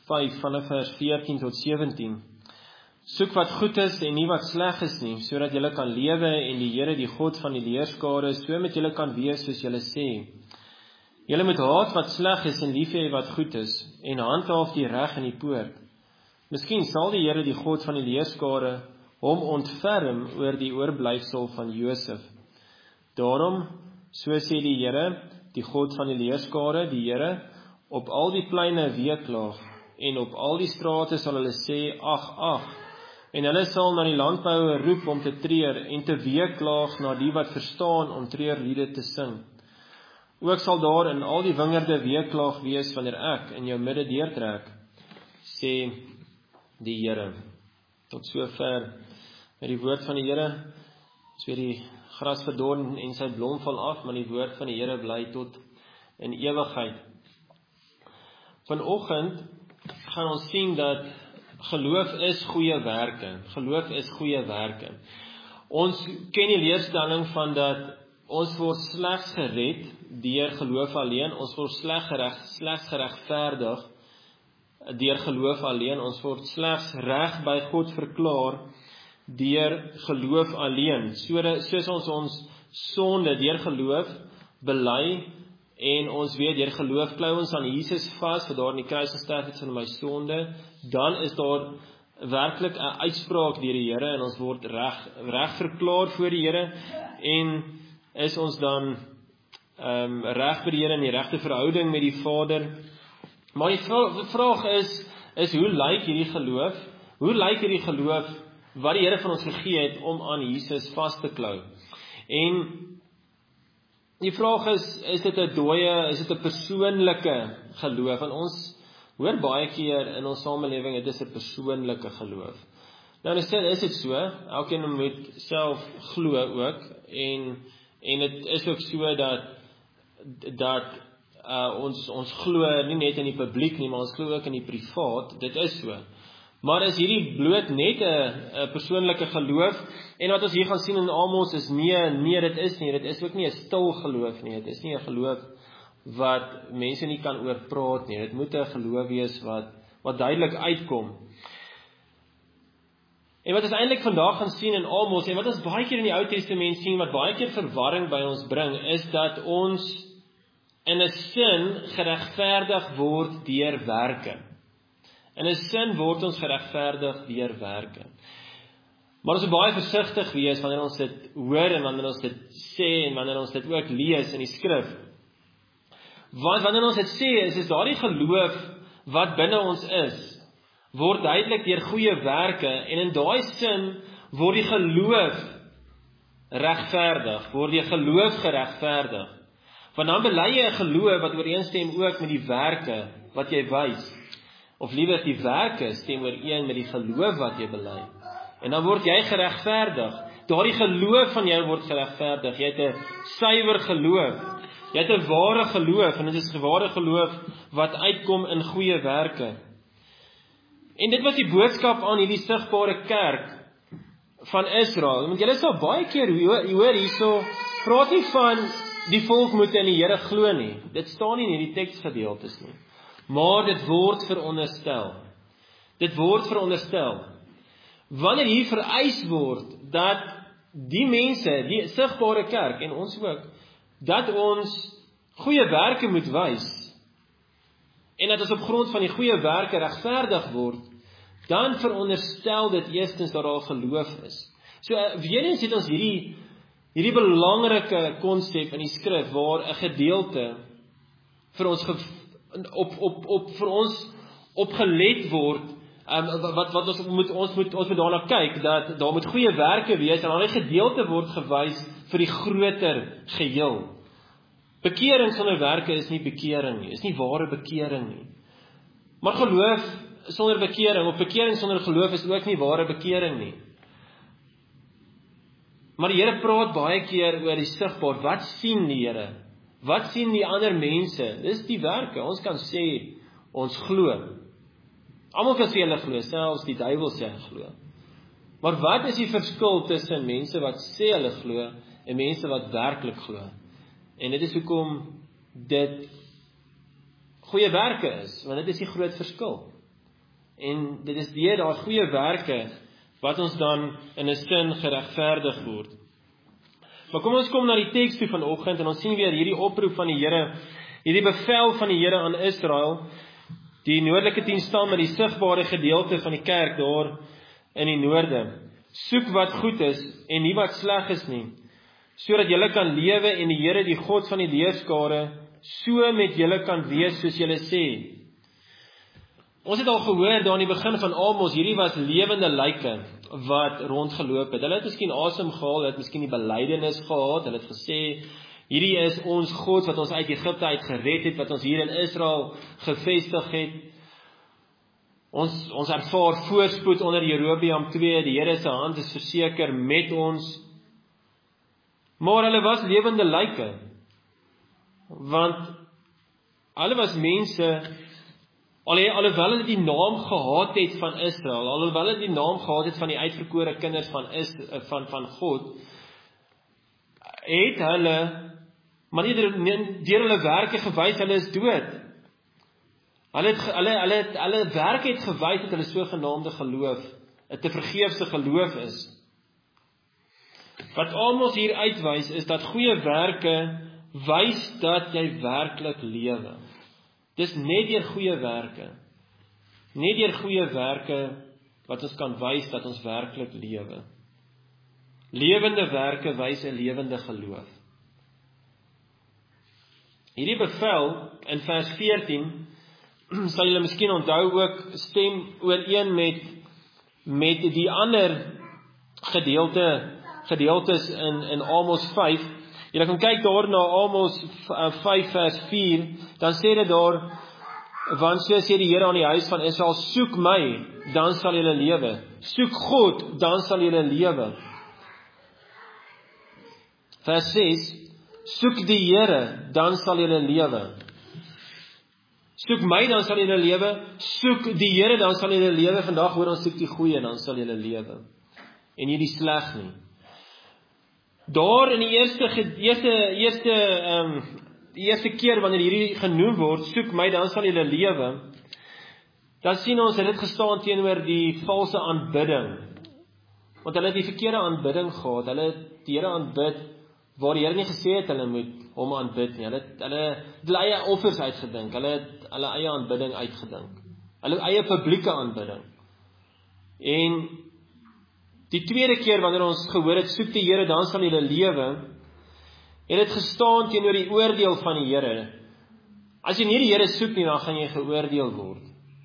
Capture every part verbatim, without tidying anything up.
vyf vanaf vers veertien tot sewentien. Soek wat goed is en nie wat sleg is nie, sodat julle kan lewe en die Here, die God van die leerskare, so met julle kan wees soos julle sê. Julle moet haat wat sleg is en lief hê wat goed is, en handhaaf die reg in die poort. Miskien sal die Here, die God van die leerskare, hom ontferm oor die oorblyfsel van Josef. Daarom, so sê die Here, die God van die leerskare, die Here, op al die pleine weeklaag, en op al die strate sal hulle sê, ag, ag, en hulle sal na die landbouer roep om te treur, en te weeklaag na die wat verstaan om treurliede te sing. Ook sal daar in al die wingerde weeklaag wees, wanneer ek in jou midde deurtrek, sê die Here. Tot sover met die woord van die Here, so die gras verdorn en sy blom val af, maar die woord van die Here bly tot in ewigheid. Vanoggend gaan ons sien dat geloof is goeie werke. Geloof is goeie werke. Ons ken die leerstelling van dat ons word slegs gered deur geloof alleen, ons word slegs gereg, slegs geregverdig deur geloof alleen, ons word slegs reg by God verklaar deur geloof alleen. So, soos ons ons sonde deur geloof bely, en ons weet, deur geloof klou ons aan Jesus vas, vir daar in die kruis gesterf het vir my sonde, dan is daar werklik 'n uitspraak deur die Here, en ons word reg, reg verklaar voor die Here, en is ons dan um, reg by die Here in die regte verhouding met die Vader. Maar die vraag is, is hoe lyk hierdie geloof? Hoe lyk hierdie geloof wat die Here van ons gegee het om aan Jesus vas te klou? En die vraag is, is dit 'n dooie, is dit 'n persoonlike geloof? En ons hoor baie keer in ons samelewing, dit is 'n persoonlike geloof. Nou, is dit, is dit so, elkeen moet self glo ook, en, en dit is ook so dat, dat uh, ons, ons glo nie net in die publiek nie, maar ons glo ook in die privaat, dit is so. Maar is hierdie bloot net 'n persoonlike geloof, en wat ons hier gaan sien in Amos is nee, nee dit is nie, dit is ook nie 'n stil geloof nie, dit is nie 'n geloof wat mense nie kan oor praat nie, dit moet 'n geloof wees wat, wat duidelik uitkom. En wat ons eintlik vandag gaan sien in Amos, en wat ons baie keer in die Ou Testament sien, wat baie keer verwarring by ons bring, is dat ons in 'n sin geregverdig word deur werke. In 'n sin word ons geregverdig deur werke. Maar ons moet baie versigtig wees wanneer ons dit hoor en wanneer ons dit sê en wanneer ons dit ook lees in die skrif. Want wanneer ons dit sê, is, is daardie geloof wat binne ons is, word duidelik deur goeie werke, en in daai sin word die geloof regverdig, word die geloof geregverdig. Want dan bely jy 'n geloof wat ooreenstem ook met die werke wat jy wys. Of liewer die werke stem ooreen met die geloof wat jy bely. En dan word jy geregverdig. Daardie geloof van jou word geregverdig. Jy het 'n suiwer geloof. Jy het 'n ware geloof, en dit is 'n ware geloof wat uitkom in goeie werke. En dit was die boodskap aan hierdie sigbare kerk van Israel. Want julle sal baie keer hoor hierso, praat nie van die volk moet in die Here glo nie. Dit staan nie in hierdie teksgedeeltes nie. Maar dit word veronderstel. Dit word veronderstel. Wanneer hier vereis word dat die mense, die sigbare kerk en ons ook, dat ons goeie werke moet wys, en dat ons op grond van die goeie werke regverdig word, dan veronderstel dit eerstens dat daar geloof is. So weer eens het ons hierdie hierdie belangrike konsep in die skrif waar 'n gedeelte vir ons ge, op op op vir ons opgelet word. Um, wat wat ons moet ons moet ons moet daarna kyk dat daar moet goeie werke wees, en daardie gedeelte word gewys vir die groter geheel. Bekering sonder werke is nie bekering nie, is nie ware bekering nie. Maar geloof sonder bekering, of bekering sonder geloof is ook nie ware bekering nie. Maar die Here praat baie keer oor die sigbaar. Wat sien die Here? Wat sien die ander mense? Dis die werke. Ons kan sê ons glo. Almal kan sê hulle glo, selfs die duiwel sê hy glo. Maar wat is die verskil tussen mense wat sê hulle glo en mense wat werklik glo? En dit is hoekom dit goeie werke is, want dit is die groot verskil. En dit is deur daai goeie werke wat ons dan in 'n sin geregverdig word. Maar kom ons kom na die teks toe vanoggend en ons sien weer hierdie oproep van die Here, hierdie bevel van die Here aan Israel. Die noordelike tien stam met die sigbare gedeelte van die kerk daar in die noorde. Soek wat goed is en nie wat sleg is nie, sodat julle kan lewe en die Here, die God van die leerskare, so met julle kan wees soos julle sê. Ons het al gehoor daar in die begin van Amos, hierdie was lewende lyke wat rondgeloop het. Hulle het miskien asem gehaal, hulle het miskien die belydenis gehad, hulle het gesê, hierdie is ons God wat ons uit Egipte uit gered het, wat ons hier in Israel gevestig het. Ons, ons ervaar voorspoed onder Jerobeam twee, die Here se hand is verseker met ons. Maar hulle was lewende lyke, want hulle was mense, alhoewel hulle die naam gehad het van Israel, alhoewel hulle die naam gehad het van die uitverkore kinders van, is, van, van God, het hulle, maar nie deur hulle werke gewys, hulle is dood. Hulle het, hulle, hulle, het, hulle werke het gewys dat hulle sogenaamde geloof, 'n te vergeefse geloof is. Wat Amos hier uitwys, is dat goeie werke wys dat jy werklik lewe. Dis net deur goeie werke, net deur goeie werke wat ons kan wys dat ons werklik lewe. Lewende werke wys 'n lewende geloof. Hierdie bevel in vers veertien sal julle miskien onthou ook stem ooreen met met die ander gedeelte gedeeltes in in Amos vyf. Julle kan kyk daar na Amos vyf vers vier, dan sê dit daar, want so sê die Here aan die huis van Israel, soek my, dan sal julle lewe. Soek God, dan sal julle lewe. Vers ses, soek die Here, dan sal julle lewe. Soek my, dan sal julle lewe. Soek die Here, dan sal julle lewe. Vandag hoor ons soek die goeie, dan sal julle lewe. En nie die sleg nie. Daar in die eerste eerste eerste ehm um, die eerste keer wanneer hierdie genoem word, soek my, dan sal julle lewe. Dan sien ons het dit gestaan teenoor die valse aanbidding. Want hulle het die verkeerde aanbidding gehad. Hulle het die Here aanbid waar die Here nie gesê het hulle moet hom aanbid nie. Hulle het hulle hulle eie offers uitgedink. Hulle het hulle eie aanbidding uitgedink. Hulle eie publieke aanbidding. En die tweede keer wanneer ons gehoor het, soek die Here, dan sal julle lewe, het dit gestaan teenoor die oordeel van die Here. As jy nie die Here soek nie, dan gaan jy geoordeel word.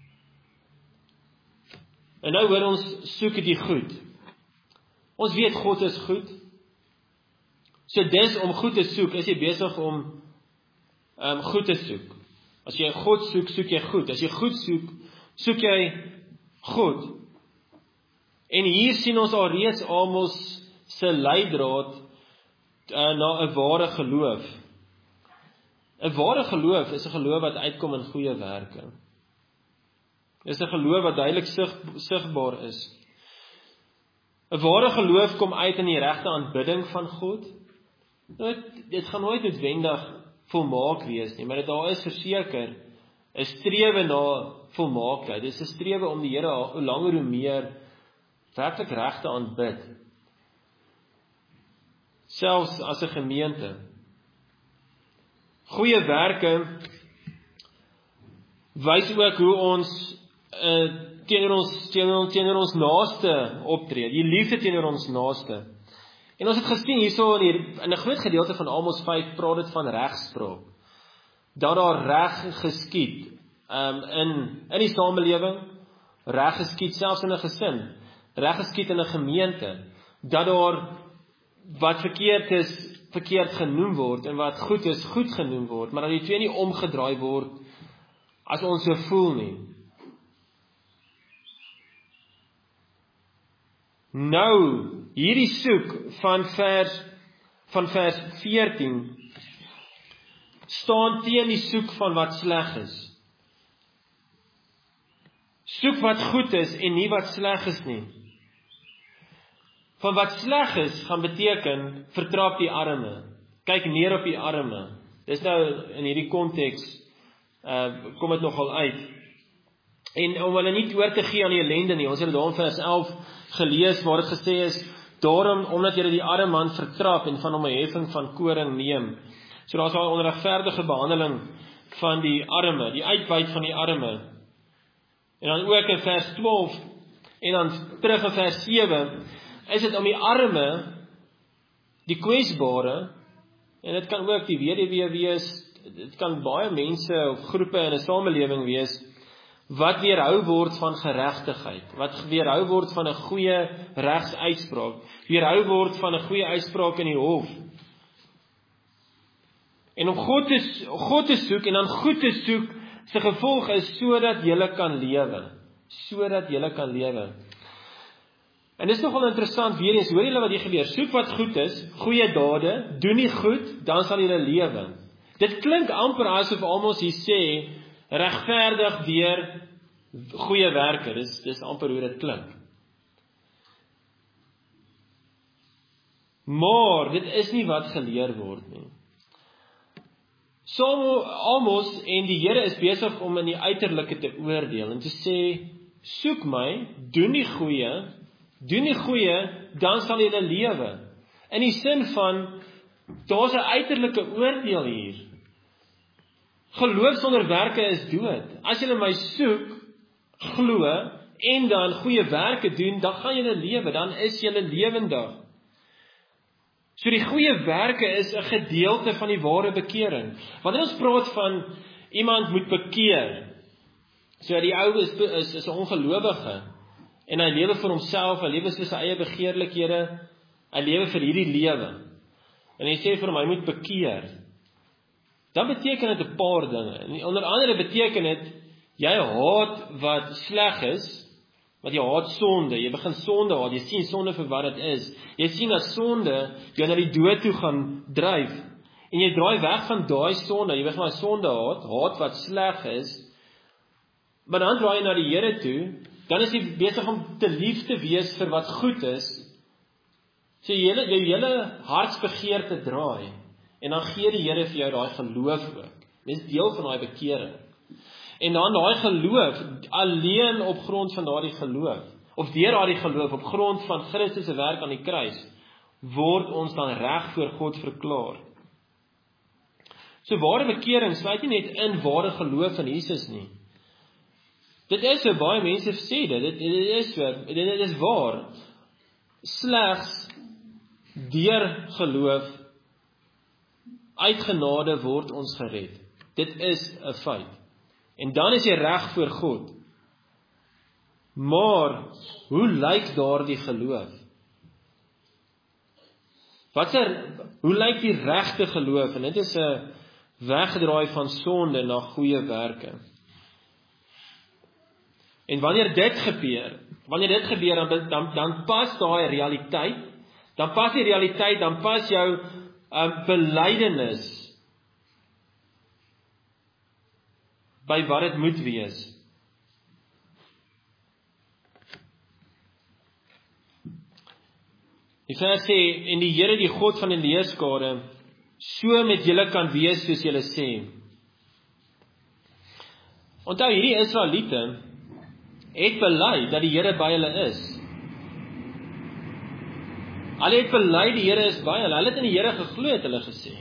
En nou hoor ons, soek die goed. Ons weet God is goed. So dis om goed te soek, is jy besig om um, goed te soek. As jy God soek, soek jy goed. As jy goed soek, soek jy God. En hier sien ons al reeds Amos se leidraad uh, na 'n ware geloof. 'n Ware geloof is 'n geloof wat uitkom in goeie werke. Dis 'n geloof wat duidelik sig, sigbaar is. 'n Ware geloof kom uit in die regte aanbidding van God. Dit, dit gaan nooit noodwendig volmaak wees nie, maar dit daar is verseker 'n strewe na volmaaktheid. Dit is 'n strewe om die Here hoe langer hoe meer werklik reg te aanbid. Selfs as 'n gemeente. Goeie werke wys ook hoe ons uh, teenoor ons teenoor, teenoor ons naaste optree, die liefde teenoor ons naaste. En ons het gesien hierso in, die, in 'n groot gedeelte van Amos vyf praat dit van regspraak. Dat daar reg geskied um, in in die samelewing, reg geskied selfs in 'n gesin, reg geskied in 'n gemeente, dat daar wat verkeerd is verkeerd genoem word en wat goed is goed genoem word, maar dat die twee nie omgedraai word as ons so voel nie. Nou, hierdie soek van vers van vers veertien staan teen die soek van wat sleg is. Soek wat goed is en nie wat sleg is nie. Van wat sleg is gaan beteken vertrap die arme. Kyk neer op die arme. Dis nou in hierdie konteks uh, kom dit nogal uit. En om hulle nie oor te gee aan die ellende nie, ons het dit daar in vers elf gelees, waar dit gesê is, daarom, omdat julle die arme man vertrap en van hom 'n heffing van koring neem. So daar is al 'n onregverdige behandeling van die arme, die uitbuit van die arme. En dan ook in vers twaalf, en dan terug in vers sewe, is dit om die arme, die kwesbare, en dit kan ook die weduwee wees, dit kan baie mense of groepe in 'n samelewing wees, wat weerhou word van geregtigheid, wat weerhou word van 'n goeie regsuitspraak, weerhou word van 'n goeie uitspraak in die hof. En om God te, God te soek en dan goed te soek, se gevolg is sodat jy kan lewe, sodat jy kan lewe. En dis nogal interessant, weer eens, hoor julle wat hier gebeur, soek wat goed is, goeie dade, doen nie goed, dan sal jy lewe. Dit klink amper asof Amos hier sê, regverdig deur goeie werke, dis, dis amper hoe dit klink. Maar, dit is nie wat geleer word nie. So, Amos en die Here is besig om in die uiterlike te oordeel, en te sê, soek my, doen die goeie, doen die goeie, dan sal jy lewe. In die sin van, daar's 'n uiterlike oordeel hier. Geloof sonder werke is dood. As jy my soek, glo, en dan goeie werke doen, dan gaan jy lewe, dan is jy lewendig. So die goeie werke is 'n gedeelte van die ware bekering. Wanneer ons praat van iemand moet bekeer, so die ou is is, is 'n ongelowige, en hy lewe vir homself, hy lewe vir sy eie begeerlikhede, hy lewe vir hierdie lewe. En hy sê vir hom, hy moet bekeer. Dan beteken dit 'n paar dinge. En onder andere beteken dit, jy haat wat sleg is, want jy haat sonde, jy begin sonde haat, jy sien sonde vir wat dit is. Jy sien dat sonde jou na die dood toe gaan dryf. En jy draai weg van daai sonde, jy begin daai sonde haat, haat wat sleg is. Maar dan draai jy na die Here toe, dan is jy besig om te lief te wees vir wat goed is. So jy hele, jou hele hartsbegeerte draai, en dan gee die Here vir jou daai geloof ook. Dit is deel van daai bekering. En dan daai geloof, alleen op grond van daardie geloof, of deur daardie geloof, op grond van Christus se werk aan die kruis, word ons dan reg voor God verklaar. So ware bekering sluit nie net in ware geloof in Jesus nie. Dit is so, baie mense sê dit, dit, dit is so, dit, dit is waar. Slegs deur geloof, uit genade word ons gered. Dit is 'n feit. En dan is jy reg voor God. Maar, hoe lyk daardie geloof? Wat er, hoe lyk die regte geloof? En dit is 'n wegdraai van sonde na goeie werke. En wanneer dit gebeur, wanneer dit gebeur, dan, dan, dan pas daai realiteit, dan pas die realiteit, dan pas jou um, belydenis by wat dit moet wees. Die vers sê, en die Here, die God van die leerskare, so met julle kan wees soos julle sê. Onthou, hierdie Israeliete het bely dat die Here by hulle is. Hulle het bely die Here is by hulle. Hulle het in die Here geglo, het hulle gesê.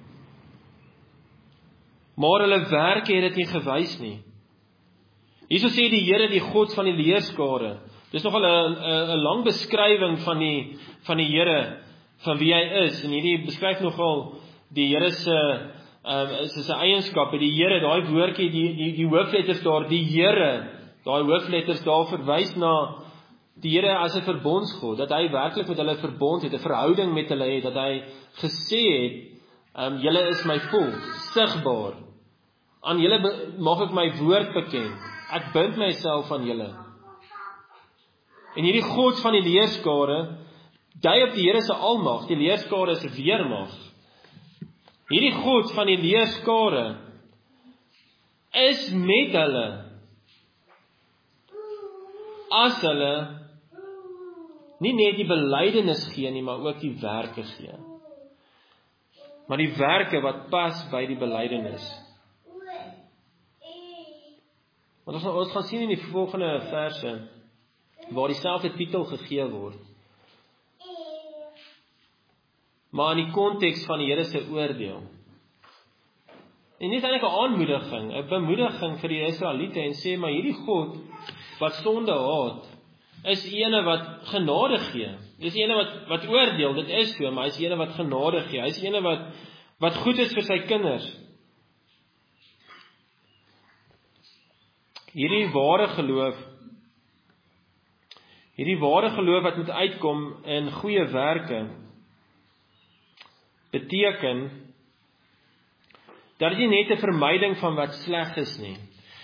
Maar hulle werke het dit nie gewys nie. Hierso sê die Here, die God van die leerskare. Dis nogal 'n 'n 'n lang beskrywing van die van die Here, van wie hy is. En hierdie beskryf nogal die Here se uh, is sy eienskappe. Die Here, daai woordjie, die die die hoofletters daar, die Here, daai hoofletters daar verwys na die Here as 'n verbondsgod, dat hy werklik met hulle verbond het, 'n verhouding met hulle het, dat hy gesê het, um, julle is my volk, sigbaar. Aan julle mag ek my woord bekend. Ek bind myself aan julle. En hierdie God van die leerskare dui op die Here se almag. Die leerskare is 'n weermag. Hierdie God van die leerskare is met hulle as hulle nie net die belydenis gee nie, maar ook die werke gee. Maar die werke wat pas by die belydenis. Want ons, ons gaan sien in die volgende verse, waar dieselfde titel gegee word. Maar in die konteks van die Here se oordeel. En dit is eintlik 'n aanmoediging, 'n bemoediging vir die Israeliete en sê, maar hierdie God wat sonde haat, is ene wat genade gee. Dis ene wat wat oordeel, dit is so, maar hy is ene wat genade gee. Hy is ene wat wat goed is vir sy kinders. Hierdie ware geloof, hierdie ware geloof wat moet uitkom in goeie werke, beteken dat dit nie net 'n vermyding van wat sleg is nie,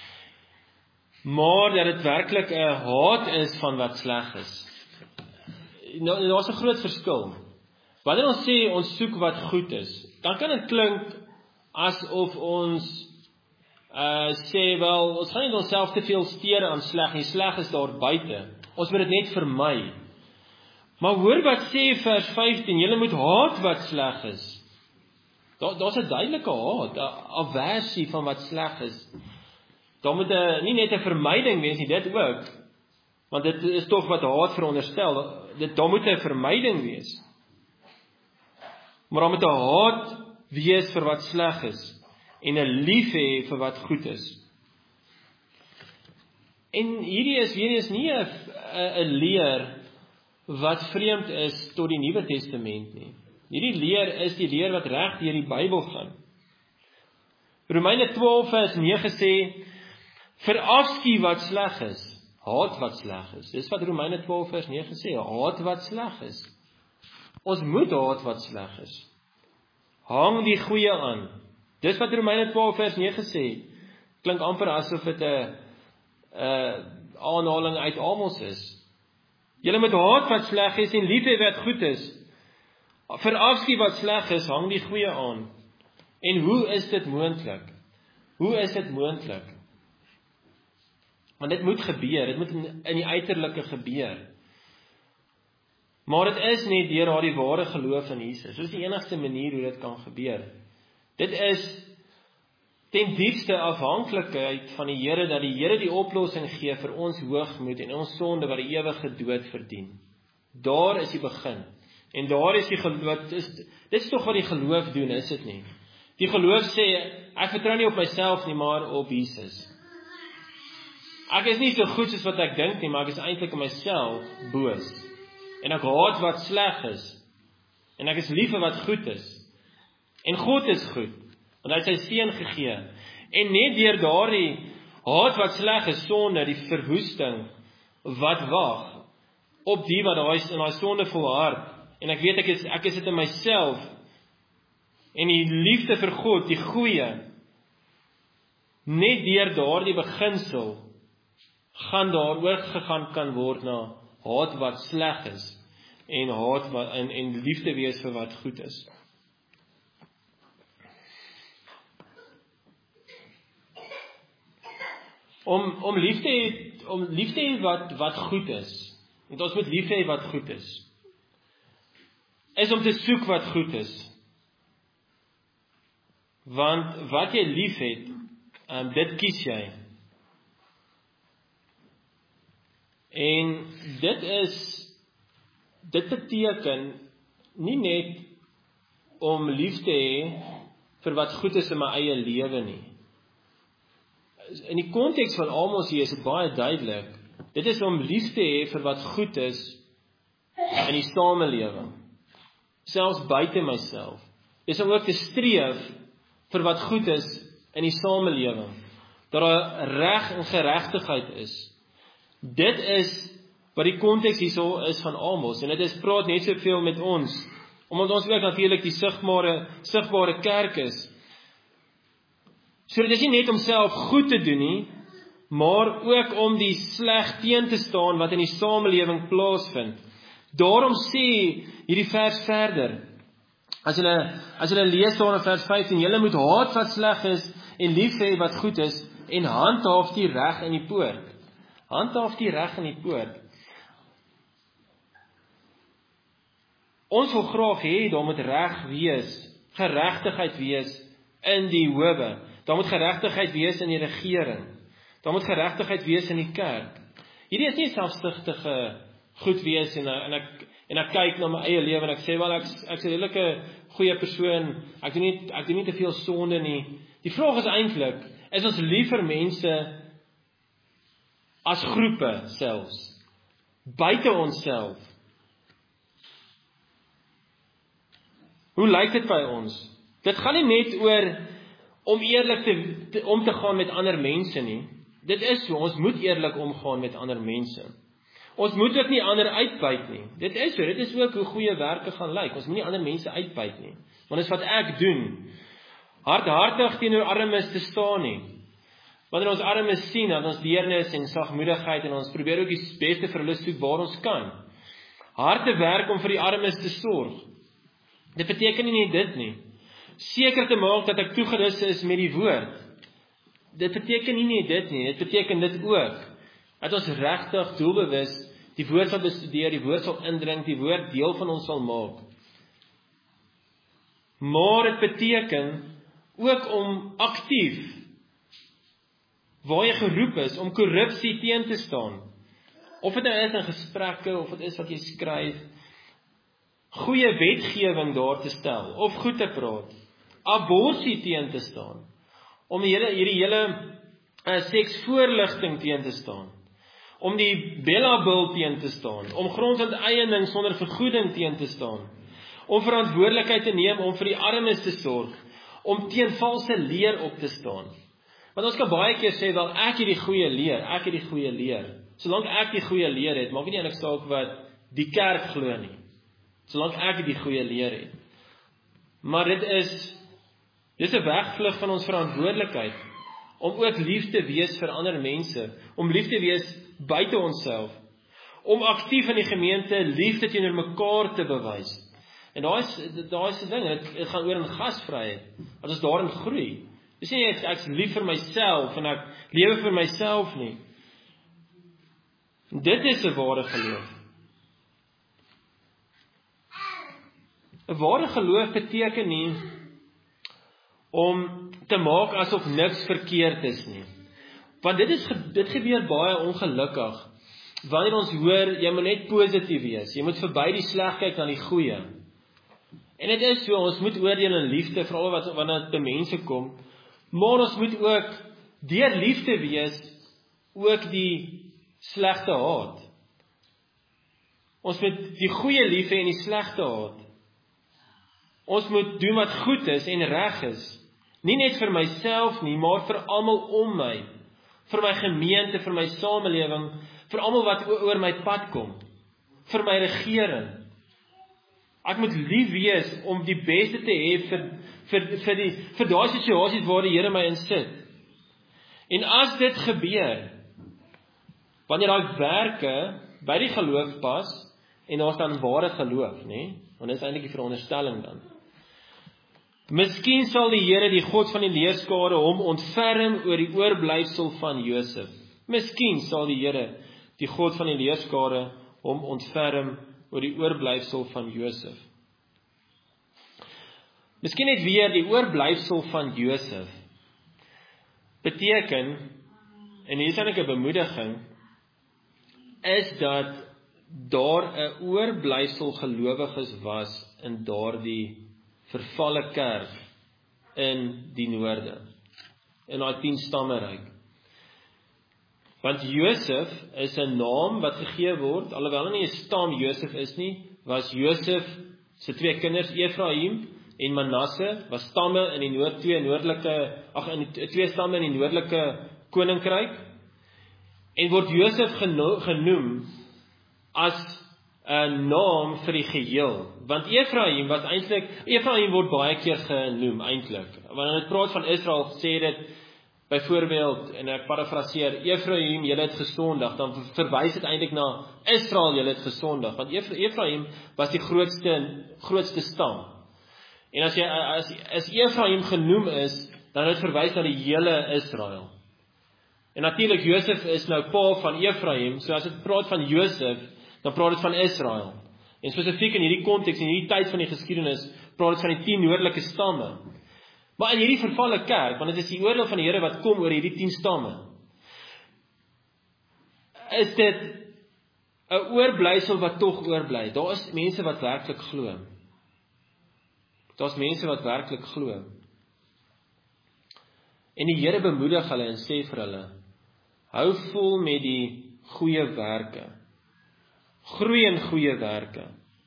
maar dat dit werklik 'n haat is van wat sleg is. Nou, daar's 'n groot verskil. Wanneer ons sê ons soek wat goed is, dan kan dit klink asof ons uh, sê, wel, ons gaan nie onsself te veel steur aan sleg nie, sleg is daar buite. Ons moet dit net vermy. Maar hoor wat sê vers vyftien, julle moet haat wat sleg is. Daar daar's 'n duidelike haat, 'n aversie van wat sleg is. Daar moet 'n nie net 'n vermyding wees nie, dit ook. Want dit is tog wat haat veronderstel. Dit daar moet 'n vermyding wees. Maar daar moet 'n haat wees vir wat sleg is en 'n lief hê vir wat goed is. En hierdie is weer eens nie 'n 'n leer wat vreemd is tot die Nuwe Testament nie. Hierdie leer is die leer wat reg deur die Bybel gaan. Romeine twaalf vers nege sê, verafskie wat sleg is, haat wat sleg is. Dis wat Romeine twaalf vers nege sê, haat wat sleg is. Ons moet haat wat sleg is. Hang die goeie aan. Dis wat Romeine twaalf vers nege sê. Klink amper asof dit 'n 'n aanhaling uit Amos is. Julle moet haat wat sleg is en lief hê wat goed is. Verafskie wat sleg is, hang die goeie aan. En hoe is dit moontlik? Hoe is dit moontlik? Want dit moet gebeur, dit moet in, in die uiterlike gebeur. Maar dit is net deur daardie ware geloof in Jesus. Dis die enigste manier hoe dit kan gebeur. Dit is ten diepste afhanklikheid van die Here, dat die Here die oplossing gee vir ons hoogmoed en ons sonde wat die ewige dood verdien. Daar is die begin. En daar is die geloof, is, dit is tog wat die geloof doen, is dit nie? Die geloof sê, ek vertrou nie op myself nie, maar op Jesus. Ek is nie so goed soos wat ek dink nie, maar ek is eintlik in myself boos. En ek haat wat sleg is. En ek is lief vir wat goed is. En God is goed, want hy het sy seun gegee. En net deur daardie haat wat sleg is, sonde, die verwoesting wat wag op die wat daai in daai sondevolle hart. En ek weet ek is ek is dit in myself. En die liefde vir God, die goeie, net deur daardie beginsel gaan daar oorgegaan kan word na haat wat sleg is en haat wat en, en liefde wees vir wat goed is. Om om liefde om liefde wat wat goed is. Want ons moet lief hê wat goed is. Is om te soek wat goed is. Want wat jy lief het, um, dit kies jy. En dit is dit beteken nie net om lief te hê vir wat goed is in my eie lewe nie. In die konteks van Amos hier is dit baie duidelik. Dit is om lief te hê vir wat goed is in die samelewing. Selfs buite myself. Dis om ook te streef vir wat goed is in die samelewing. Dat daar reg en geregtigheid is. Dit is wat die konteks hierso is van Amos. En dit is praat net soveel met ons. Omdat ons ook natuurlik die sigbare, sigbare kerk is. So dit is nie net om self goed te doen nie, maar ook om die sleg teen te staan wat in die samelewing plaasvind. Daarom sê hierdie vers verder. As julle as julle lees daar in vers vyftien, julle moet haat wat sleg is en lief hê wat goed is en handhaaf die reg in die poort. Handhaaf die reg in die poort. Ons wil graag hê daar moet reg wees, geregtigheid wees in die howe. Daar moet geregtigheid wees in die regering. Daar moet geregtigheid wees in die kerk. Hierdie is nie selfsugtige goed wees en, en ek en ek kyk na my eie lewe en ek sê wel ek ek is 'n redelike goeie persoon. Ek doen nie ek doen nie te veel sonde nie. Die vraag is eintlik, is ons lief vir mense as groepe selfs, buite onsself? Hoe lyk dit by ons? Dit gaan nie net oor om eerlik te, te om te gaan met ander mense nie. Dit is so, ons moet eerlik omgaan met ander mense. Ons moet ook nie ander uitbuit nie. Dit is so, dit is ook hoe goeie werke gaan lyk. Ons moet nie ander mense uitbuit nie. Want dit is wat ek doen. Hardhartig teenoor armes te staan nie. Wanneer ons armes sien, dan ons deernis en sagmoedigheid en ons probeer ook die beste vir hulle soek waar ons kan. Harde werk om vir die armes te sorg. Dit beteken nie net dit nie. Seker te maak dat ek toegerus is met die woord. Dit beteken nie net dit nie, dit beteken dit ook. Dat ons regtig doelbewus die woord sal bestudeer, die woord sal indring, die woord deel van ons sal maak. Maar dit beteken ook om aktief, waar jy geroep is, om korrupsie teen te staan. Of dit nou is in gesprekke, of dit is wat jy skryf, goeie wetgewing daar te stel, of goed te praat, abortus teen te staan, om die hele, hierdie hele uh, seksvoorligting teen te staan, om die Bella-bil teen te staan, om grondonteiening sonder vergoeding teen te staan, om verantwoordelikheid te neem, om vir die armes te sorg, om teen valse leer op te staan. Want ons kan baie keer sê, wel ek het die goeie leer, ek het die goeie leer. Solank ek die goeie leer het, maak nie eintlik saak wat die kerk glo nie. Solank ek die goeie leer het. Maar dit is, dit is 'n wegvlug van ons verantwoordelikheid, om ook lief te wees vir ander mense, om lief te wees buite onsself, om aktief in die gemeente liefde teenoor mekaar te bewys. En daar is, daar is 'n ding, dit, dit gaan oor in gasvryheid, as ons daarin groei. Dis nie ek, ek is lief vir myself, en ek lewe vir myself nie. Dit is 'n ware geloof. 'n Ware geloof beteken nie om te maak asof niks verkeerd is nie. Want dit is dit gebeur baie ongelukkig. Wanneer ons hoor, jy moet net positief wees. Jy moet verby die sleg kyk na die goeie. En dit is so, ons moet oordeel in liefde, veral wat wanneer dit by mense kom. Maar ons moet ook deur liefde wees, ook die slegte haat. Ons moet die goeie lief hê en die slegte haat. Ons moet doen wat goed is en reg is. Nie net vir myself nie, maar vir almal om my. Vir my gemeente, vir my samelewing, vir almal wat oor my pad kom. Vir my regering. Ek moet lief wees om die beste te hê vir vir vir die vir daai situasies waar die Here my insit. En as dit gebeur, wanneer daai werke by die geloof pas, en daar staan ware geloof, nê? Want dit is eintlik die veronderstelling dan. Miskien sal die Here, die God van die leerskare, hom ontferm oor die oorblyfsel van Josef. Miskien sal die Here, die God van die leerskare, hom ontferm oor die oorblyfsel van Josef. Miskien net weer die oorblyfsel van Josef beteken, en hier is eintlik 'n bemoediging, is dat daar 'n oorblyfsel gelowiges was in daardie vervalle kerk in die noorde, in daai tien stamme ryk. Want Josef is 'n naam wat gegee word, alhoewel hy nie 'n stam Josef is nie, was Josef se twee kinders, Efraim en Manasse, was stamme in die noord, twee noordelike, ag in die, twee stamme in die noordelike koninkryk, en word Josef geno, genoem as 'n naam vir die geheel. Want Efraim was eintlik, Efraim word baie keer genoem eintlik. Wanneer dit praat van Israel, sê dit byvoorbeeld, en ek parafraseer, Efraim, julle het gesondig, dan verwys dit eintlik na Israel, julle het gesondig. Want Efraim was die grootste grootste stam. En as jy as, as Efraim genoem is, dan het dit verwys na die hele Israel. En natuurlik Josef is nou pa van Efraim, so as dit praat van Josef, dan praat dit van Israel. En spesifiek in hierdie konteks, in hierdie tyd van die geskiedenis, praat dit van die tien noordelike stamme. Maar in hierdie vervalle kerk, want dit is die oordeel van die Here wat kom oor hierdie tien stamme. is dit 'n oorblyfsel wat tog oorbly. Daar is mense wat werklik glo. Daar's mense wat werklik glo. En die Here bemoedig hulle en sê vir hulle, hou vol met die goeie werke. Groei in goeie werke.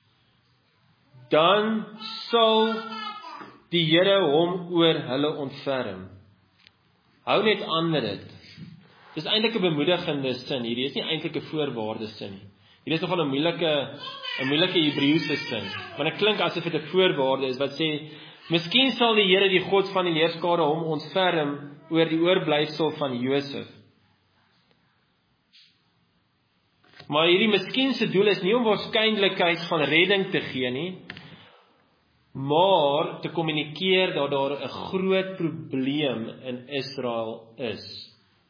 Dan sal die Here hom oor hulle ontferm. Hou net aan met dit. Dis eintlik 'n bemoedigende sin. Hierdie is nie eintlik 'n voorwaarde sin nie. Hierdie is nogal 'n moeilike 'n moeilike Hebreëse sin. Want dit klink asof dit 'n voorwaarde is wat sê, miskien sal die Here, die God van die leerskare, hom ontferm oor die oorblyfsel van Josef. Maar hierdie miskien se doel is nie om waarskynlikheid van redding te gee nie, maar te kommunikeer dat daar 'n groot probleem in Israel is.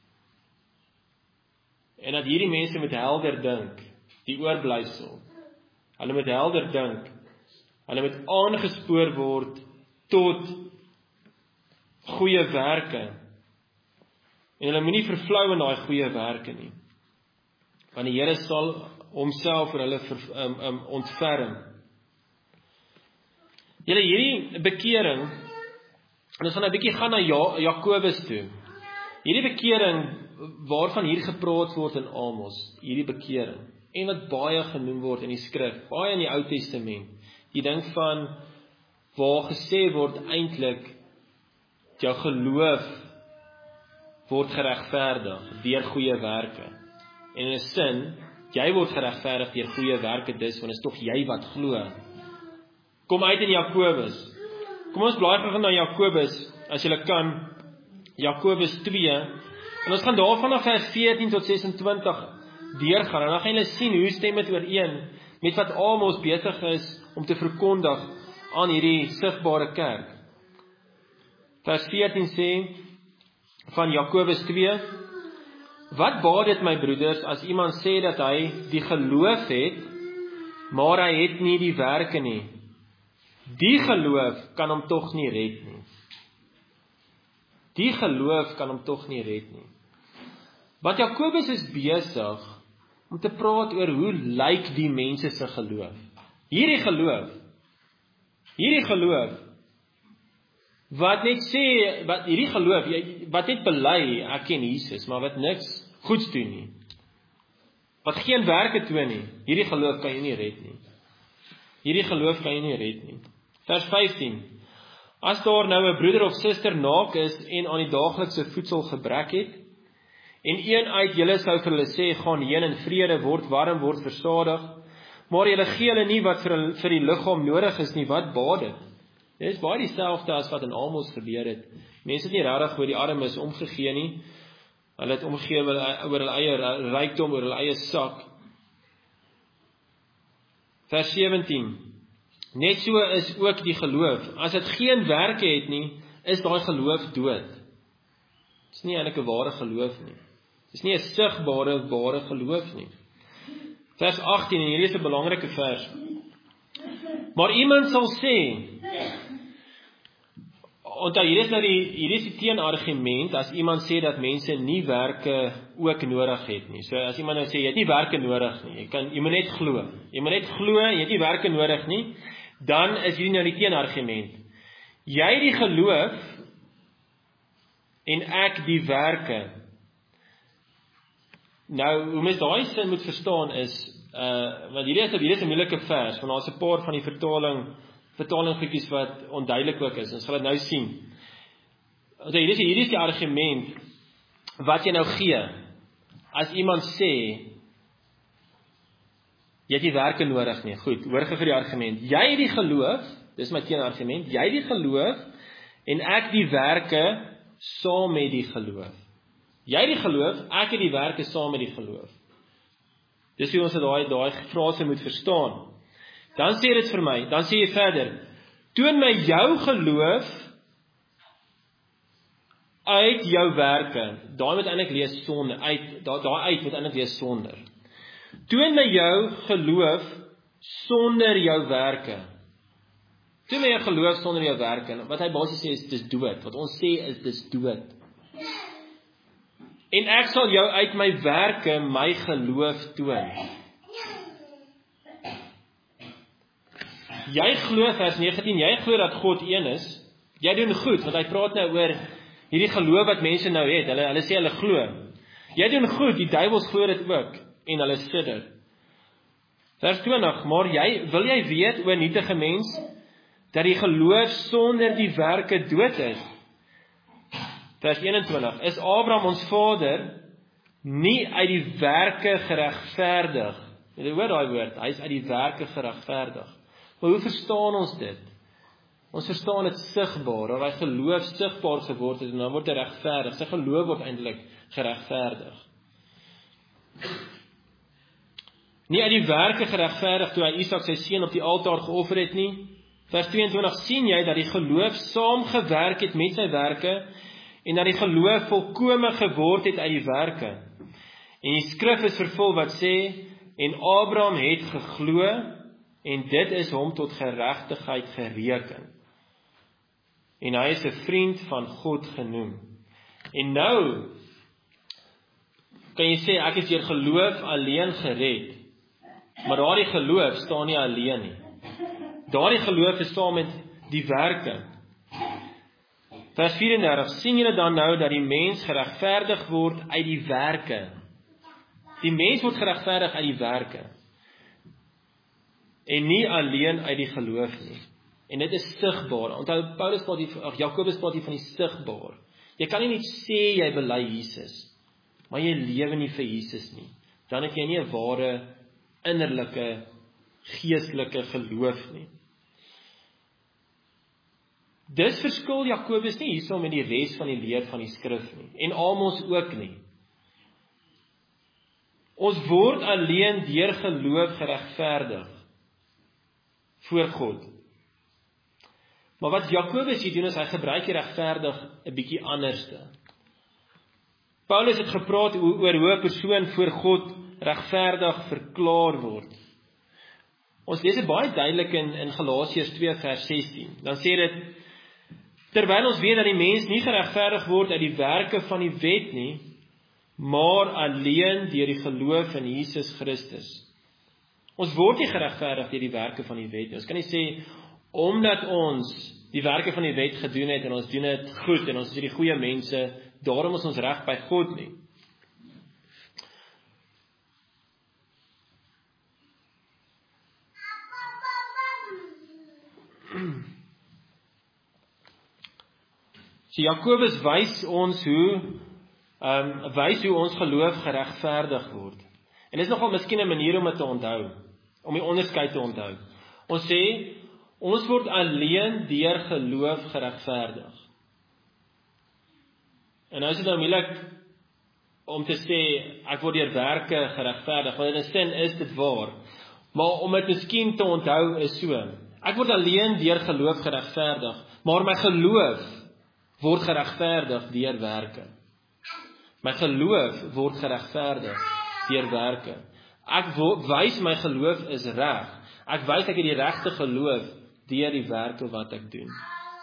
En dat hierdie mense met helder dink, die oorblyfsel. Hulle met helder dink. Hulle met aangespoor word tot goeie werke. En hulle moenie vervlou in daai goeie werke nie. Want die Here sal homself vir hulle ver, um, um, ontferm. Julle hierdie bekering, en ons gaan 'n bietjie gaan na ja, Jakobus toe. Hierdie bekering waarvan hier gepraat word in Amos, hierdie bekering, en wat baie genoem word in die skrif, baie in die Ou Testament, die ding van waar gesê word eintlik jou geloof word geregverdig deur goeie werke. En in 'n sin, jy word geregverdig deur goeie werke dis, want is tog jy wat glo. Kom uit in Jakobus. Kom ons blaai gou na Jakobus, as jy kan, Jakobus twee, en ons gaan daarvan af vers veertien tot ses-en-twintig deurgaan, en dan gaan julle sien hoe stem dit ooreen met wat Amos besig is om te verkondig aan hierdie sigbare kerk. Vers veertien sê van Jakobus twee, wat baat dit my broeders as iemand sê dat hy die geloof het, maar hy het nie die werke nie. Die geloof kan hom tog nie red nie. Die geloof kan hom tog nie red nie. Want Jakobus is besig om te praat oor hoe lyk die mense se geloof. Hierdie geloof, hierdie geloof, wat net sê, wat hierdie geloof, wat net bely, ek ken Jesus, maar wat niks goeds doen nie. Wat geen werke toon nie, hierdie geloof kan jy nie red nie. Hierdie geloof kan jy nie red nie. Vers vyftien, as daar nou 'n broeder of suster naak is en aan die daaglikse voedsel gebrek het, en een uit julle sou vir hulle sê, gaan heen in vrede, word warm, word versadig, maar julle gee hulle nie wat vir, vir die liggaam nodig is nie, wat baat dit? Dit is baie dieselfde as wat in Amos gebeur het. Mense het nie regtig oor die armes omgegee nie, hulle het omgegee oor hulle eie rykdom, oor hulle eie sak. Vers sewentien, net so is ook die geloof, as dit geen werke het nie, is daai geloof dood. Dit is nie eintlik 'n ware geloof nie. Dit is nie 'n sigbare, ware geloof nie. Vers agttien, en hierdie is 'n belangrike vers. Maar iemand sal sê, onthou, hier is nou die, hier is die teenargument, as iemand sê dat mense nie werke ook nodig het nie. So as iemand nou sê, jy het nie werke nodig nie, jy, kan, jy moet net glo. Jy moet net glo, jy het nie werke nodig nie, dan is hier nou die teenargument. Jy die geloof, en ek die werke. Nou, hoe mens daai sin moet verstaan is, uh, want hierdie is, hierdie is 'n moeilike vers, want daar is 'n paar van die vertaling, vertaling goedjies wat onduidelik ook is, ons sal dit nou sien. Also, hierdie is, hierdie is die argument, wat jy nou gee, as iemand sê, jy het die werke nodig nie, goed, hoor gou vir die argument, jy het die geloof, dis my teenargument, jy het die geloof, en ek die werke, saam met die geloof. Jy het die geloof, ek het die werke saam met die geloof. Dis hoe ons daai daai frase moet verstaan. Dan sê dit vir my, dan sê jy verder, toon my jou geloof uit jou werke. Daai moet eintlik lees sonder, uit, daai daai uit moet eintlik lees sonder. Toon my jou geloof sonder jou werke. Toon my jou geloof sonder jou werke. Wat hy basies sê is dis dood. Wat ons sê is dis dood. En ek sal jou uit my werke my geloof toon. Jy glo, vers negentien, jy glo dat God een is. Jy doen goed, want hy praat nou oor hierdie geloof wat mense nou het. Hulle, hulle sê hulle glo. Jy doen goed, die duiwels glo dit ook, en hulle sidder. Vers twintig, maar jy, wil jy weet, o nietige mens, dat die geloof sonder die werke dood is? Vers eenentwintig, is Abraham ons vader nie uit die werke geregverdig? Jy hoor daai woord, hy is uit die werke geregverdig. Maar hoe verstaan ons dit? Ons verstaan dit sigbaar, dat hy geloof sigbaar geword het, en dan word hy regverdig. Sy geloof word eintlik geregverdig. Nie uit die werke geregverdig toe hy Isak sy seun op die altaar geoffer het nie. Vers tweeëntwintig, sien jy dat die geloof saamgewerk het met sy werke, en dat die geloof volkome geword het uit die werke. En die skrif is vervul wat sê, en Abraham het geglo, en dit is hom tot geregtigheid gereken. En hy is 'n vriend van God genoem. En nou kan jy sê, ek is deur geloof alleen gered. Maar daardie geloof staan nie alleen nie. Daardie geloof is saam met die werke. Vers vyf-en-dertig, sien julle dan nou dat die mens geregverdig word uit die werke. Die mens word geregverdig uit die werke. En nie alleen uit die geloof nie. En dit is sigbaar. Onthou, Paulus praat hier, ag Jakobus praat hier van die sigbaar. Jy kan nie net sê jy bely Jesus, maar jy lewe nie vir Jesus nie. Dan het jy nie 'n ware innerlike, geestelike geloof nie. Dis verskil Jakobus nie hierso met die res van die leer van die skrif nie. En Amos ook nie. Ons word alleen deur geloof geregverdig voor God. Maar wat Jakobus hier doen is hy gebruik die regverdig 'n bietjie anderste. Paulus het gepraat oor hoe 'n persoon voor God regverdig verklaar word. Ons lees dit baie duidelik in, in Galasiërs twee vers sestien. Dan sê dit, terwyl ons weet dat die mens nie geregverdig word uit die werke van die wet nie, maar alleen deur die geloof in Jesus Christus. Ons word nie geregverdig deur die werke van die wet nie. Ons kan nie sê, omdat ons die werke van die wet gedoen het, en ons doen dit goed, en ons is die goeie mense, daarom is ons reg by God nie. So Jakobus wys ons hoe um, wys hoe ons geloof geregverdig word. En dit is nogal miskien 'n manier om dit te onthou, om die onderskeid te onthou. Ons sê, ons word alleen deur geloof geregverdig. En nou is dit nou moeilik om te sê, ek word deur werke geregverdig, want in 'n sin is dit waar. Maar om dit miskien te onthou is so, ek word alleen deur geloof geregverdig, maar my geloof word geregverdig deur werke. My geloof word geregverdig deur werke. Ek wys my geloof is reg. Ek wys ek het die regte geloof deur die werke wat ek doen.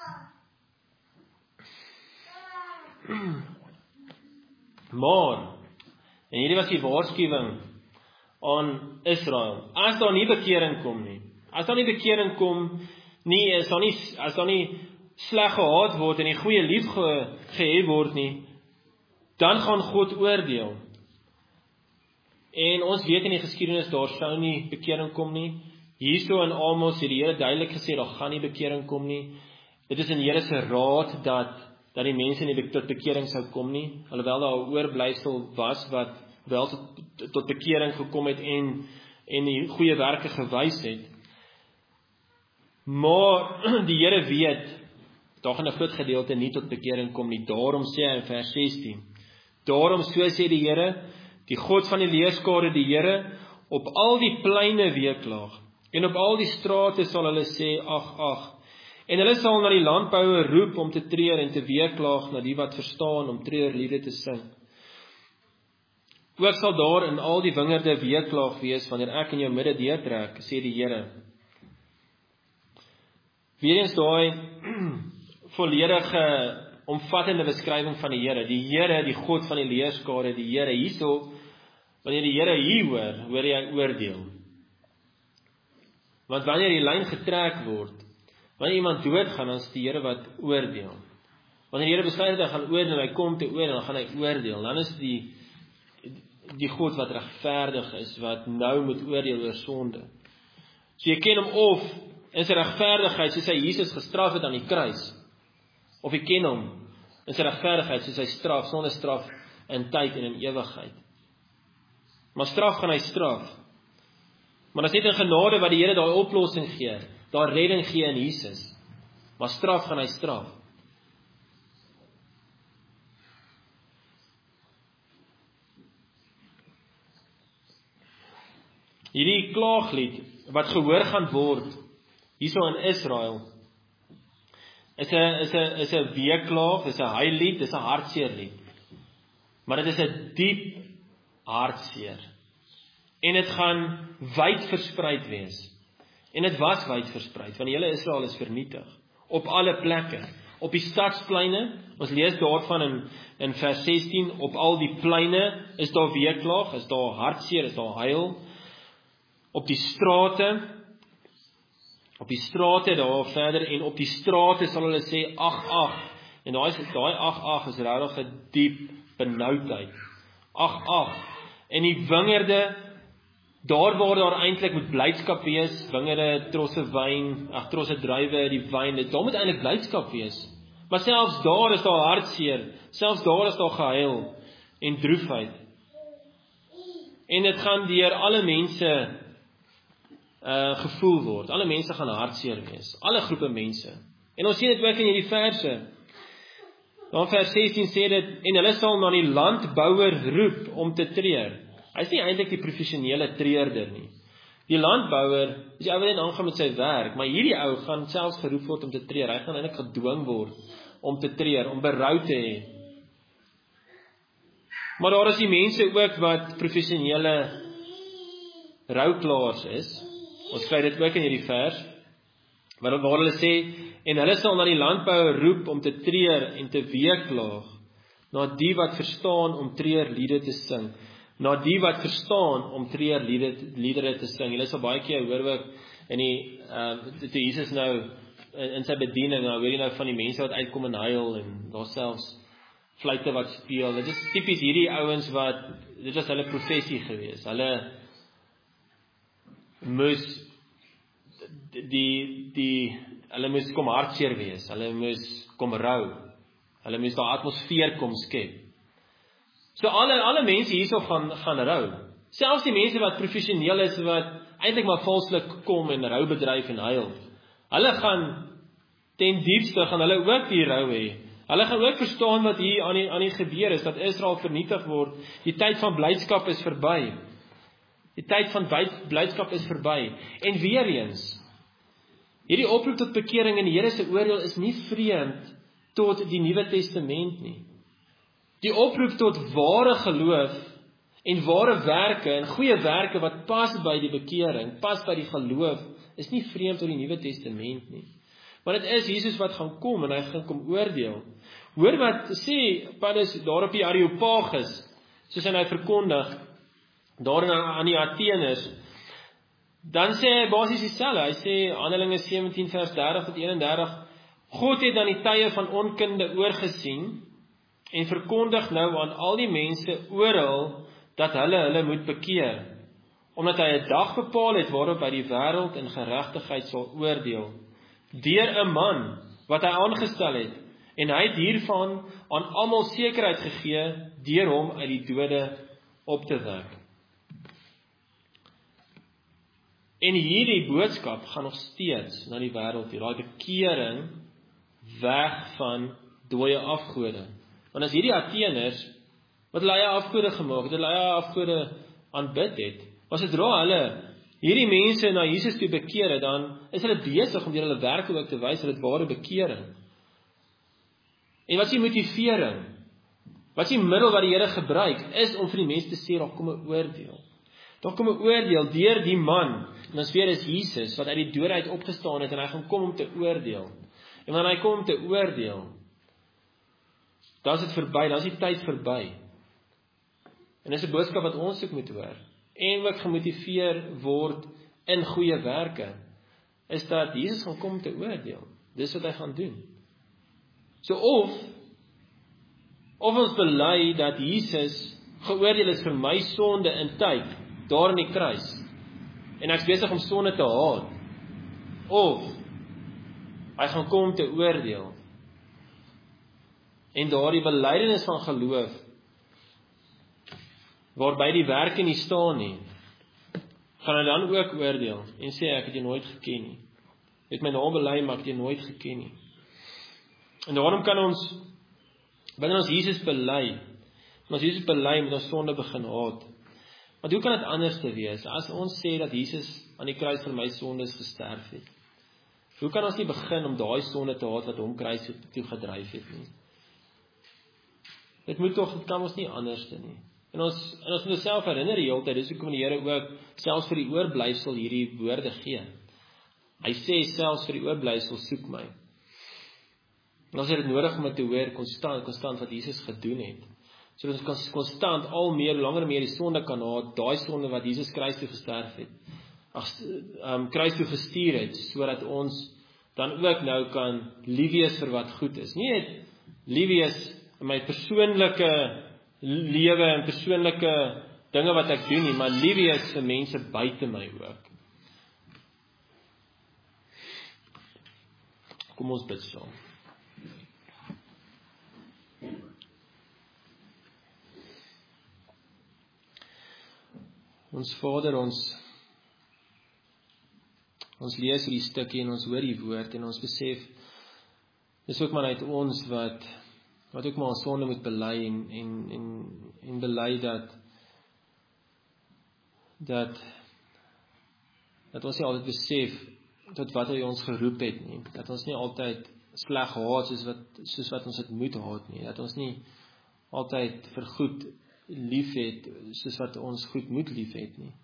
Maar, en hierdie was die waarskuwing aan Israel, as daar nie bekering kom nie, as daar nie bekering kom, nie, as daar nie, as daar nie sleg gehaat word en die goeie lief ge, gehê word nie, dan gaan God oordeel. En ons weet in die geskiedenis, daar sou nie bekering kom nie. Hierso in Amos het die Here duidelik gesê, daar gaan nie bekering kom nie. Dit is in Here se raad, dat, dat die mense nie tot bekering sou kom nie, alhoewel daar 'n oorblyfsel was, wat wel tot, tot bekering gekom het, en, en die goeie werke gewys het. Maar, die Here weet, daar gaan 'n groot gedeelte nie tot bekering kom nie. Daarom sê hy in vers sestien, daarom so sê die Here, die God van die leerskare, die Here, op al die pleine weeklaag, en op al die strate sal hulle sê, ag, ag, en hulle sal na die landbouer roep om te treur, en te weeklaag na die wat verstaan, om treurliede te sing. Ook sal daar in al die wingerde weeklaag wees, wanneer ek in jou midde deurtrek, sê die Here. Weereens daai volledige omvattende beskrywing van die Here. Die Here, die God van die leerskare, die Here hierso, wanneer die Here hier hoor, hoor hy oordeel. Want wanneer die lyn getrek word, wanneer iemand doodgaan, dan is die Here wat oordeel. Wanneer die Here besluit dat hy gaan oordeel, hy kom te oordeel, dan gaan hy oordeel. Dan is die die God wat regverdig is, wat nou moet oordeel oor sonde. So jy ken hom of in sy regverdigheid, soos hy Jesus gestraf het aan die kruis, of jy ken hom in sy regverdigheid, soos hy straf, sonder straf in tyd en in ewigheid. Maar straf gaan hy straf. Maar dit is net in genade wat die Here daai oplossing gee, daai redding gee in Jesus. Maar straf gaan hy straf. Hierdie klaaglied wat gehoor gaan word hierso in Israel is 'n is 'n is 'n weeklaag, is 'n huillied, is 'n hartseerlied. Maar dit is 'n diep hartseer. En dit gaan wyd verspreid wees. En dit was wyd verspreid, want die hele Israel is vernietig op alle plekke. Op die stadspleine, ons lees daarvan in in vers sestien, op al die pleine is daar weeklaag, is daar hartseer, is daar huil. Op die strate, op die strate daar verder, en op die strate sal hulle sê, ag, ag, en daai daai ag, ag, is regtig 'n diep benoudheid. Ag, ag, en die wingerde, daar waar daar eintlik moet blydskap wees, wingerde, trosse wyn, ag, trosse druiwe, die wyn, dit, daar moet eintlik blydskap wees. Maar selfs daar is daar hartseer, selfs daar is daar gehuil en droefheid. En dit gaan deur alle mense Uh, gevoel word. Alle mense gaan hartseer wees. Alle groepe mense. En ons sien dit ook in hierdie verse. Dan vers sestien sê dit, en hulle sal na die landbouer roep om te treur. Hy is nie eintlik die professionele treurder nie. Die landbouer is die ou wat net aangaan met sy werk, maar hierdie ou gaan selfs geroep word om te treur. Hy gaan eintlik gedwing word om te treur, om berou te hê. Maar daar is die mense ook wat professionele rouklaars is. Ons kry dit ook in hierdie vers, waar, waar hulle sê, en hulle sal na die landbouer roep om te treur en te weeklaag, na die wat verstaan om treurliede te sing, na die wat verstaan om treurliedere te sing. Julle sal baie keer hoor ook, in die, uh, toe Jesus nou, in, in sy bediening, nou hoor jy nou van die mense wat uitkom en huil, en daar selfs fluite wat speel. Dit is typies hierdie ouens wat, dit was hulle professie gewees, hulle moes die die hulle moes kom hartseer wees, hulle moes kom rou, hulle moes daai atmosfeer kom skep. So alle alle mense hierso gaan gaan rou. Selfs die mense wat professioneel is, wat eintlik maar valslik kom en rou bedryf en huil. Hulle gaan ten diepste gaan hulle ook die rou hê. Hulle gaan ook verstaan wat hier aan die aan die gebeur is, dat Israel vernietig word. Die tyd van blydskap is verby. Die tyd van blydskap is verby. En weer eens, hierdie oproep tot bekering in die Here se oordeel is nie vreemd tot die Nuwe Testament nie. Die oproep tot ware geloof en ware werke en goeie werke wat pas by die bekering, pas by die geloof, is nie vreemd tot die Nuwe Testament nie. Maar dit is Jesus wat gaan kom en hy gaan kom oordeel. Hoor wat sê Paulus daar op die Areopagus, soos hy verkondig, daar aan die Atheners, dan sê hy basies dieselfde. Hy sê Handelinge sewentien vers dertig tot eenendertig, God het aan die tye van onkunde oorgesien en verkondig nou aan al die mense oral dat hulle hulle moet bekeer, omdat hy 'n dag bepaal het waarop hy die wêreld in geregtigheid sal oordeel, deur 'n man wat hy aangestel het, en hy het hiervan aan almal sekerheid gegee deur hom uit die dode op te wek. En hierdie boodskap gaan nog steeds na die wêreld toe, daai bekering weg van dooie afgode. Want as hierdie Atheners wat hulle eie afgode gemaak het, hulle eie afgode aanbid het, as sodra hulle hierdie mense na Jesus toe bekeer het, dan is hulle besig om deur hulle werke ook te wys dat dit ware bekering. En wat is die motivering? Wat is die middel wat die Here gebruik, is om vir die mense te sê, daar kom 'n oordeel. Daar kom 'n oordeel deur die man, en ons weet is Jesus, wat uit die dood uit opgestaan het, en hy gaan kom om te oordeel. En wanneer hy kom om te oordeel, Dan is dit verby, dan is die tyd verby. En dis 'n boodskap wat ons ook moet hoor. En ook gemotiveer word in goeie werke, is dat Jesus gaan kom te oordeel. Dis wat hy gaan doen. So of, of ons bely dat Jesus geoordeel is vir my sonde in tyd, daar in die kruis, en ek is besig om sonde te haat, of hy gaan kom te oordeel, en daardie belydenis van geloof, waarby die werke nie staan nie, gaan hy dan ook oordeel, en sê ek het jy nooit geken nie. Jy het my naam bely, maar ek het jy nooit geken nie. En daarom kan ons, wanneer ons Jesus bely, as Jesus bely, moet ons sonde begin haat. Want hoe kan dit anders te wees, as ons sê dat Jesus aan die kruis vir my sondes gesterf het? Hoe kan ons nie begin om daai sonde te haat, wat hom kruis toe gedryf het nie? Dit moet tog, dit kan ons nie anders te nie. En ons, en ons moet ons self herinner die hele tyd, dis hoekom die Here ook, selfs vir die oorblyfsel hierdie woorde gee. Hy sê selfs vir die oorblyfsel, soek my. En ons het dit nodig om dit te hoor, konstant, konstant wat Jesus gedoen het. So dat ons konstant al meer, langer meer die sonde kan haat, daai sonde wat Jesus kruis toe gesterf het, ag, um, kruis toe gestuur het, sodat ons dan ook nou kan lief wees vir wat goed is. Nie net lief wees in my persoonlike lewe en persoonlike dinge wat ek doen nie, maar lief wees vir mense buite my ook. Kom ons bid saam. Ons Vader, ons ons lees hierdie stukkie en ons hoor die woord en ons besef, dis ook maar uit ons wat wat ook maar ons sonde moet bely en en en, en bely dat dat dat ons nie altyd besef tot wat hy ons geroep het nie, dat ons nie altyd sleg haat soos wat soos wat ons dit moet haat nie, dat ons nie altyd vir goed lief het soos wat ons goed moet lief het nie.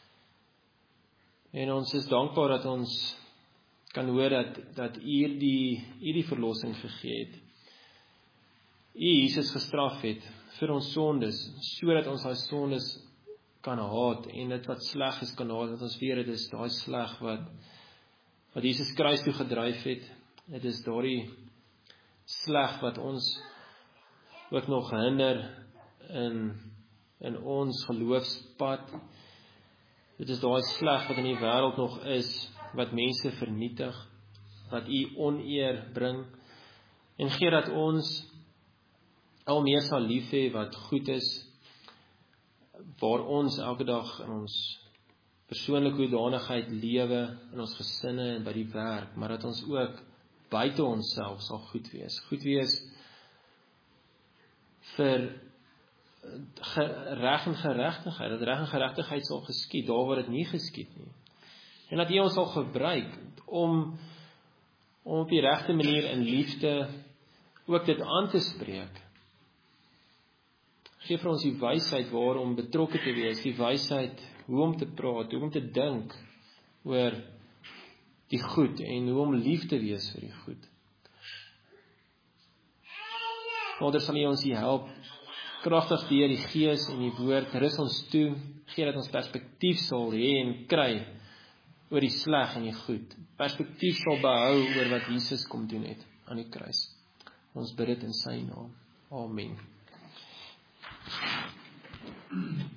En ons is dankbaar dat ons kan hoor dat dat U die U die verlossing gegee het. U Jesus gestraf het vir ons sondes, sodat ons daai sondes kan haat en dit wat sleg is kan haat, dat ons weet dit is daai sleg wat wat Jesus kruis toe gedryf het. Dit is daardie sleg wat ons ook nog hinder in in ons geloofspad. Dit is daai sleg wat in die wêreld nog is, wat mense vernietig, wat U oneer bring, en gee dat ons al meer sal lief hê wat goed is, waar ons elke dag in ons persoonlike hoedanigheid lewe, in ons gesinne en by die werk, maar dat ons ook buite onsself sal goed wees. Goed wees vir reg en geregtigheid, dat reg en geregtigheid sal geskied, daar waar dit nie geskied nie. En dat U ons sal gebruik om om op die regte manier in liefde ook dit aan te spreek. Geef vir ons die wysheid waarom betrokke te wees, die wysheid hoe om te praat, hoe om te dink oor die goed en hoe om lief te wees vir die goed. Vader, sal U ons hier help, kragtig deur die Gees en die woord, rus ons toe, gee dat ons perspektief sal hê en kry oor die sleg en die goed. Perspektief sal behou oor wat Jesus kom doen het aan die kruis. Ons bid dit in sy naam. Amen.